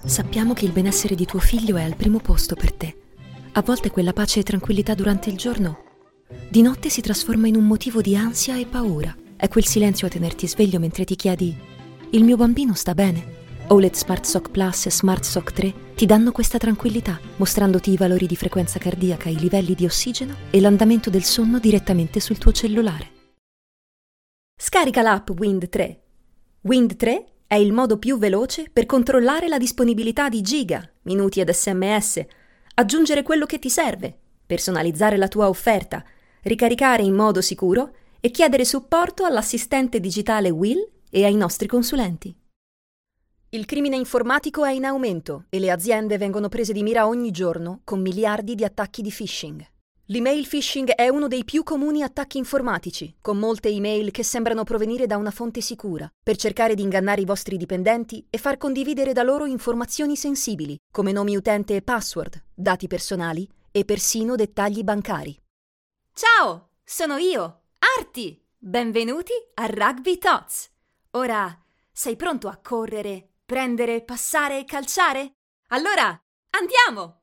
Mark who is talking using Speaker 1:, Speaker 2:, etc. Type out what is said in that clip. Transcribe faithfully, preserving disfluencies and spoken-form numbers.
Speaker 1: Sappiamo che il benessere di tuo figlio è al primo posto per te. A volte quella pace e tranquillità durante il giorno, di notte si trasforma in un motivo di ansia e paura. È quel silenzio a tenerti sveglio mentre ti chiedi: il mio bambino sta bene? O L E D Smart Sock Plus e Smart Sock tre ti danno questa tranquillità, mostrandoti i valori di frequenza cardiaca, i livelli di ossigeno e l'andamento del sonno direttamente sul tuo cellulare.
Speaker 2: Scarica l'app Wind tre. Wind tre è il modo più veloce per controllare la disponibilità di giga, minuti ed sms, aggiungere quello che ti serve, personalizzare la tua offerta, ricaricare in modo sicuro e chiedere supporto all'assistente digitale Will e ai nostri consulenti. Il crimine informatico è in aumento e le aziende vengono prese di mira ogni giorno con miliardi di attacchi di phishing. L'email phishing è uno dei più comuni attacchi informatici, con molte email che sembrano provenire da una fonte sicura, per cercare di ingannare i vostri dipendenti e far condividere da loro informazioni sensibili, come nomi utente e password, dati personali e persino dettagli bancari.
Speaker 3: Ciao, sono io, Arti! Benvenuti a Rugby Tots! Ora, sei pronto a correre, prendere, passare e calciare? Allora, andiamo!